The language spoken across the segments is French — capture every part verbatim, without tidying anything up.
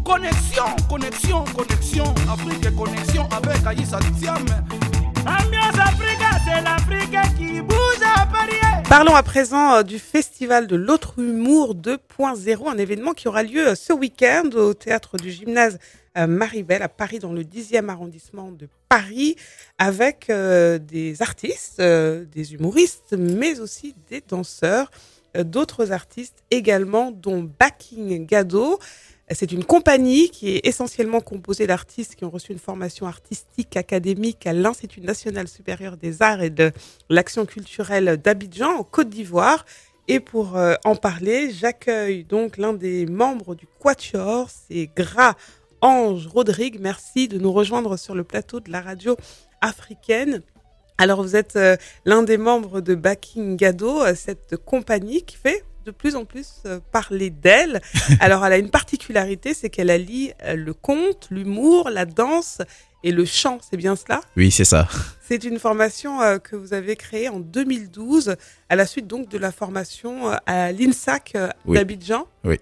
Connexion, connexion, connexion. Afrique, connexion avec Aïssa Thiam. Ambiance Africa, c'est l'Afrique qui bouge à Paris. Parlons à présent euh, du Festival de l'autre humour deux point zéro, un événement qui aura lieu euh, ce week-end au théâtre du gymnase euh, Maribel à Paris, dans le dixième arrondissement de Paris, avec euh, des artistes, euh, des humoristes, mais aussi des danseurs, euh, d'autres artistes également, dont Backing Gado. C'est une compagnie qui est essentiellement composée d'artistes qui ont reçu une formation artistique académique à l'Institut national supérieur des arts et de l'action culturelle d'Abidjan, en Côte d'Ivoire. Et pour euh, en parler, j'accueille donc l'un des membres du Quatuor, c'est Gra Ange Rodrigue. Merci de nous rejoindre sur le plateau de la radio africaine. Alors, vous êtes euh, l'un des membres de Backing Gado, euh, cette compagnie qui fait de plus en plus euh, parler d'elle. Alors, elle a une particularité, c'est qu'elle allie euh, le conte, l'humour, la danse et le chant. C'est bien cela ? Oui, c'est ça. C'est une formation euh, que vous avez créée en deux mille douze, à la suite donc de la formation euh, à l'INSAC euh, oui. d'Abidjan. Oui.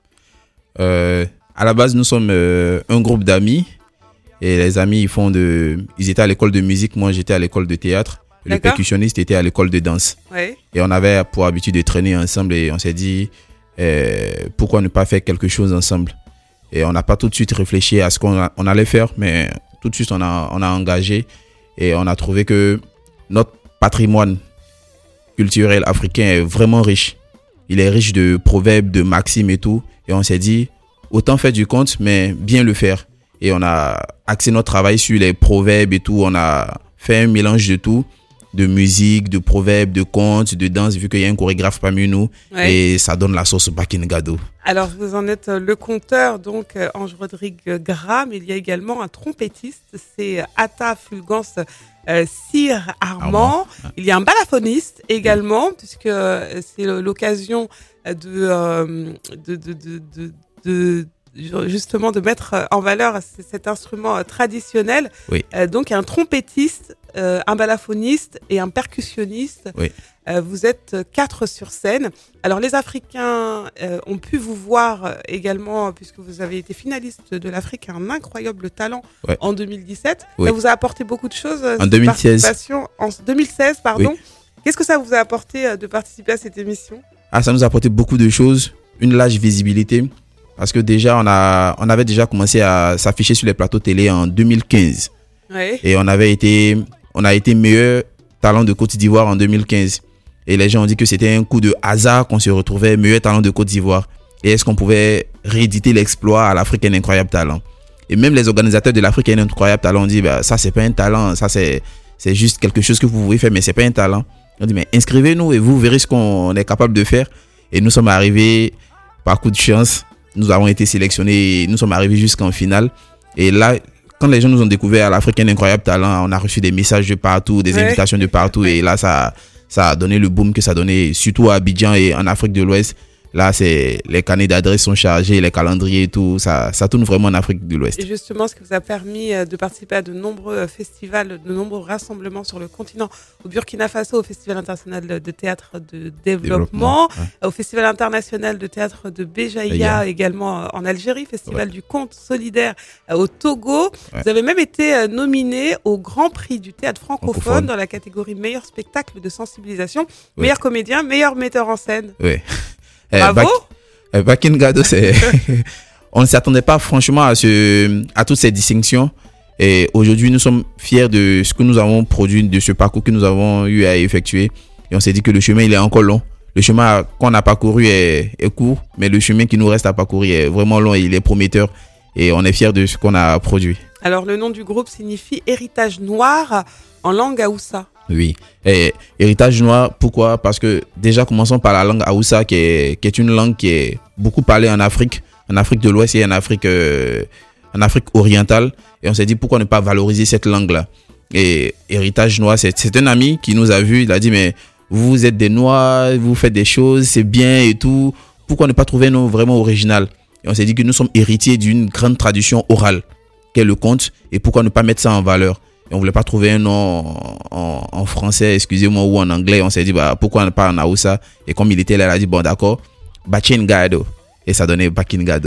Euh, à la base, nous sommes euh, un groupe d'amis. Et les amis, ils font de, ils étaient à l'école de musique. Moi, j'étais à l'école de théâtre. Le D'accord. percussionniste était à l'école de danse. Oui. Et on avait pour habitude de traîner ensemble et on s'est dit euh, pourquoi ne pas faire quelque chose ensemble. Et on n'a pas tout de suite réfléchi à ce qu'on a, on allait faire, mais tout de suite on a, on a engagé et on a trouvé que notre patrimoine culturel africain est vraiment riche. Il est riche de proverbes, de maximes et tout. Et on s'est dit autant faire du conte, mais bien le faire. Et on a axé notre travail sur les proverbes et tout. On a fait un mélange de tout. De musique, de proverbes, de contes, de danse, vu qu'il y a un chorégraphe parmi nous. Ouais. Et ça donne la sauce Backing Gado. Alors, vous en êtes le conteur, donc Ange Rodrigue Gra, mais il y a également un trompettiste, c'est Atta Fulgence euh, Sir Armand. Armand. Il y a un balafoniste également, oui. puisque c'est l'occasion de, euh, de, de, de, de, de justement de mettre en valeur cet instrument traditionnel. Oui. Euh, donc, il y a un trompettiste, euh, un balafoniste et un percussionniste. Oui. Euh, vous êtes quatre sur scène. Alors, les Africains euh, ont pu vous voir également, puisque vous avez été finaliste de l'Afrique, un incroyable talent ouais. en deux mille dix-sept. Oui. Ça vous a apporté beaucoup de choses. En deux mille seize. En deux mille seize, pardon. Oui. Qu'est-ce que ça vous a apporté de participer à cette émission ? Ah, ça nous a apporté beaucoup de choses. Une large visibilité. Parce que déjà, on, a, on avait déjà commencé à s'afficher sur les plateaux télé en deux mille quinze. Ouais. Et on avait été, on a été meilleur talent de Côte d'Ivoire en deux mille quinze. Et les gens ont dit que c'était un coup de hasard qu'on se retrouvait meilleur talent de Côte d'Ivoire. Et est-ce qu'on pouvait rééditer l'exploit à l'Afrique un incroyable talent? Et même les organisateurs de l'Afrique un incroyable talent ont dit, bah, ça, c'est pas un talent. Ça, c'est, c'est juste quelque chose que vous pouvez faire, mais c'est pas un talent. On dit, mais inscrivez-nous et vous verrez ce qu'on est capable de faire. Et nous sommes arrivés par coup de chance. Nous avons été sélectionnés, nous sommes arrivés jusqu'en finale. Et là, quand les gens nous ont découvert l'Afrique un incroyable talent, on a reçu des messages de partout, des ouais. invitations de partout. Et là, ça, ça a donné le boom que ça a donné, surtout à Abidjan et en Afrique de l'Ouest. Là, c'est, les carnets d'adresses sont chargés, les calendriers et tout. Ça, ça tourne vraiment en Afrique de l'Ouest. Et justement, ce qui vous a permis de participer à de nombreux festivals, de nombreux rassemblements sur le continent. Au Burkina Faso, au Festival international de théâtre de développement. développement ouais. Au Festival international de théâtre de Béjaïa, yeah. également en Algérie. Festival ouais. du conte solidaire au Togo. Ouais. Vous avez même été nominé au Grand Prix du théâtre francophone, francophone. dans la catégorie meilleur spectacle de sensibilisation, ouais. meilleur comédien, meilleur metteur en scène. Oui. Bravo. Euh, Backing Gado, c'est on ne s'attendait pas franchement à ce, à toutes ces distinctions. Et aujourd'hui, nous sommes fiers de ce que nous avons produit, de ce parcours que nous avons eu à effectuer. Et on s'est dit que le chemin, il est encore long. Le chemin qu'on a parcouru est, est court, mais le chemin qui nous reste à parcourir est vraiment long et il est prometteur. Et on est fiers de ce qu'on a produit. Alors, le nom du groupe signifie Héritage Noir en langue haoussa. Oui, et héritage noir, pourquoi? Parce que déjà, commençons par la langue haoussa, qui est, qui est une langue qui est beaucoup parlée en Afrique, en Afrique de l'Ouest et en Afrique, euh, en Afrique orientale. Et on s'est dit, pourquoi ne pas valoriser cette langue-là? Et héritage noir, c'est, c'est un ami qui nous a vus, il a dit, mais vous êtes des noirs, vous faites des choses, c'est bien et tout. Pourquoi ne pas trouver un nom vraiment original? Et on s'est dit que nous sommes héritiers d'une grande tradition orale, qu'est le conte, et pourquoi ne pas mettre ça en valeur? Et on voulait pas trouver un nom en, en, en français, excusez-moi, ou en anglais. On s'est dit, bah, pourquoi ne pas en haoussa? Et comme il était là, il a dit, bon, d'accord, Backing Gado. Et ça donnait Backing Gado.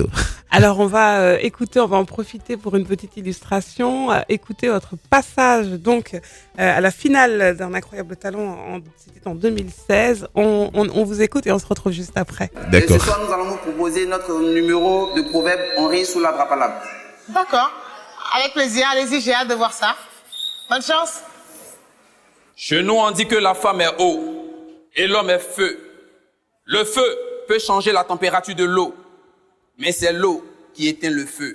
Alors, on va euh, écouter, on va en profiter pour une petite illustration. Euh, écouter votre passage donc euh, à la finale d'un incroyable talent. En, c'était en deux mille seize. On, on, on vous écoute et on se retrouve juste après. D'accord. Et ce soir, nous allons vous proposer notre numéro de proverbe On rit sous l'arbre à palabre. D'accord. Avec plaisir. Allez-y, j'ai hâte de voir ça. Bonne chance. Chez nous, on dit que la femme est eau et l'homme est feu. Le feu peut changer la température de l'eau, mais c'est l'eau qui éteint le feu.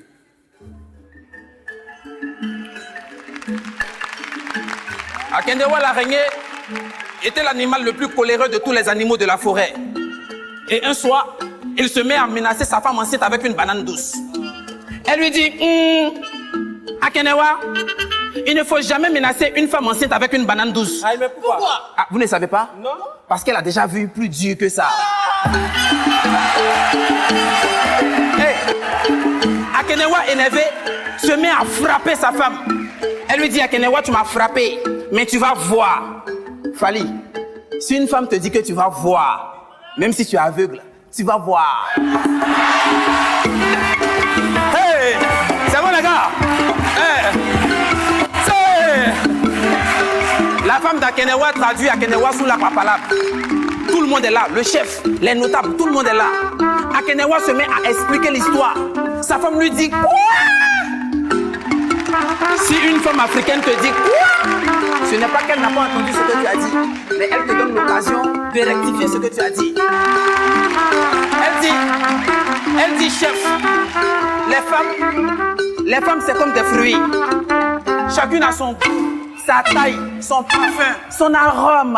Akendewa l'araignée était l'animal le plus coléreux de tous les animaux de la forêt. Et un soir, il se met à menacer sa femme enceinte avec une banane douce. Elle lui dit, hm, Akendewa, il ne faut jamais menacer une femme enceinte avec une banane douce. Ah, mais pourquoi? Pourquoi? Ah, vous ne savez pas? Non. Parce qu'elle a déjà vu plus dur que ça. Hey, Akenewa énervé se met à frapper sa femme. Elle lui dit, Akenewa, tu m'as frappé, mais tu vas voir. Fali, si une femme te dit que tu vas voir, même si tu es aveugle, tu vas voir. Hey, c'est bon les gars? Hey, c'est... La femme d'Akenewa traduit Akenewa sous la papalabre. Tout le monde est là, le chef, les notables, tout le monde est là. Akenewa se met à expliquer l'histoire. Sa femme lui dit quoi? Si une femme africaine te dit quoi, ce n'est pas qu'elle n'a pas entendu ce que tu as dit, mais elle te donne l'occasion de rectifier ce que tu as dit. Elle dit, elle dit chef, les femmes, les femmes c'est comme des fruits. Chacune a son goût, sa taille, son parfum, son arôme.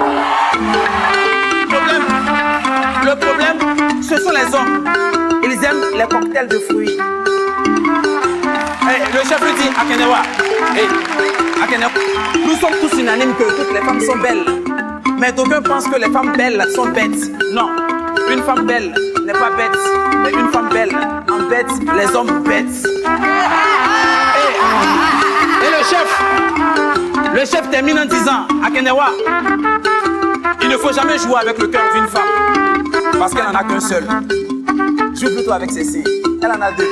Le problème, le problème, ce sont les hommes. Ils aiment les cocktails de fruits. Hey, le chef lui dit, Akenewa, hey, Akenewa, nous sommes tous unanimes que toutes les femmes sont belles. Mais d'aucuns pensent que les femmes belles sont bêtes. Non, une femme belle n'est pas bête. Mais une femme belle embête les hommes bêtes. Hey, et le chef, le chef termine en disant, Akenewa, il ne faut jamais jouer avec le cœur d'une femme, parce qu'elle n'en a qu'un seul. Joue plutôt avec ses seins, elle en a deux.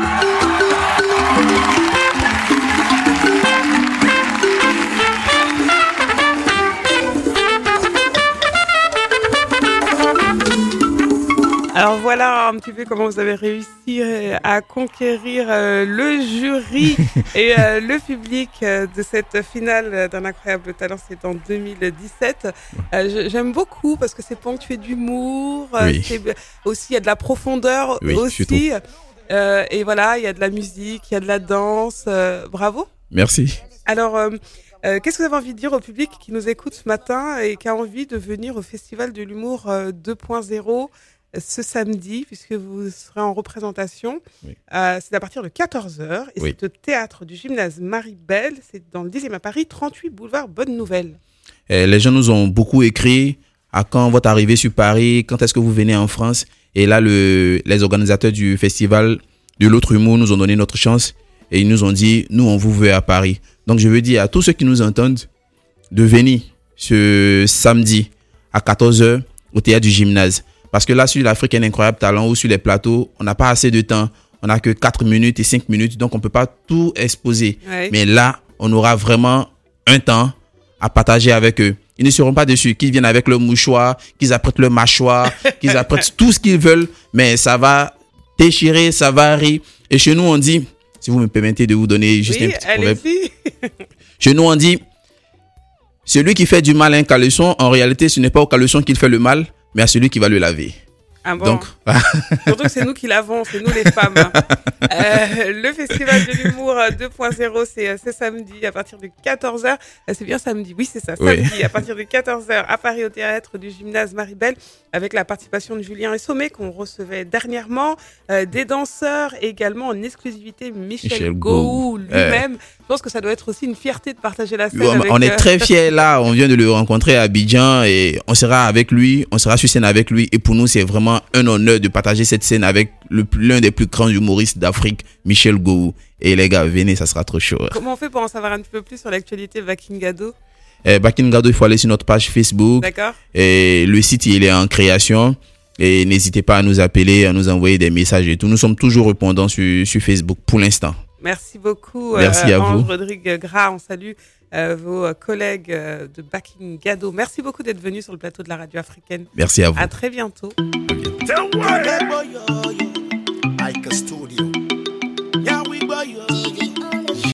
Alors voilà un petit peu comment vous avez réussi à conquérir euh, le jury et euh, le public euh, de cette finale d'un incroyable talent. C'est en deux mille dix-sept. Euh, j'aime beaucoup parce que c'est ponctué d'humour. Oui. C'est aussi il y a de la profondeur oui, aussi. Euh, et voilà, il y a de la musique, il y a de la danse. Euh, bravo. Merci. Alors, euh, euh, qu'est-ce que vous avez envie de dire au public qui nous écoute ce matin et qui a envie de venir au Festival de l'humour euh, deux point zéro ce samedi, puisque vous serez en représentation. Oui. Euh, c'est à partir de quatorze heures et Oui. c'est au théâtre du gymnase Marie-Belle. C'est dans le dixième à Paris, trente-huit boulevard Bonne Nouvelle. Et les gens nous ont beaucoup écrit à quand votre arrivée sur Paris, quand est-ce que vous venez en France. Et là, le, les organisateurs du festival de l'autre humour nous ont donné notre chance et ils nous ont dit, nous, on vous veut à Paris. Donc, je veux dire à tous ceux qui nous entendent de venir ce samedi à quatorze heures au théâtre du gymnase. Parce que là, sur l'Afrique un incroyable talent ou sur les plateaux, on n'a pas assez de temps. On n'a que quatre minutes et cinq minutes, donc on ne peut pas tout exposer. Ouais. Mais là, on aura vraiment un temps à partager avec eux. Ils ne seront pas dessus, qu'ils viennent avec leur mouchoir, qu'ils apprêtent leur mâchoire, qu'ils apprêtent tout ce qu'ils veulent, mais ça va déchirer, ça va rire. Et chez nous, on dit, si vous me permettez de vous donner juste oui, un petit proverbe. allez-y. Chez nous, on dit, celui qui fait du mal à un caleçon, en réalité, ce n'est pas au caleçon qu'il fait le mal, mais à celui qui va le laver. Ah bon. Donc, surtout que c'est nous qui l'avons, c'est nous les femmes. Euh, le Festival de l'humour deux point zéro, c'est ce samedi à partir de quatorze heures. C'est bien samedi, oui c'est ça, samedi Oui. à partir de quatorze heures à Paris au théâtre du gymnase Marie-Belle avec la participation de Julien Essomé qu'on recevait dernièrement, euh, des danseurs et également en exclusivité Michel, Michel Gou Gou. lui-même. Je pense que ça doit être aussi une fierté de partager la scène. on, avec, on est euh, très fiers là, on vient de le rencontrer à Abidjan et on sera avec lui, on sera sur scène avec lui et pour nous c'est vraiment un honneur de partager cette scène avec le, l'un des plus grands humoristes d'Afrique, Michel Gou. Et les gars, venez, ça sera trop chaud. Comment on fait pour en savoir un petit peu plus sur l'actualité Bakingado? Eh, Bakingado, il faut aller sur notre page Facebook. D'accord. Et le site, il est en création. Et n'hésitez pas à nous appeler, à nous envoyer des messages et tout. Nous sommes toujours répondants sur, sur Facebook pour l'instant. Merci beaucoup. Merci euh, à vous. Ange Rodrigue Gras, on salue euh, vos collègues euh, de Backing Gado. Merci beaucoup d'être venus sur le plateau de la radio africaine. Merci à vous. À très bientôt. À bientôt.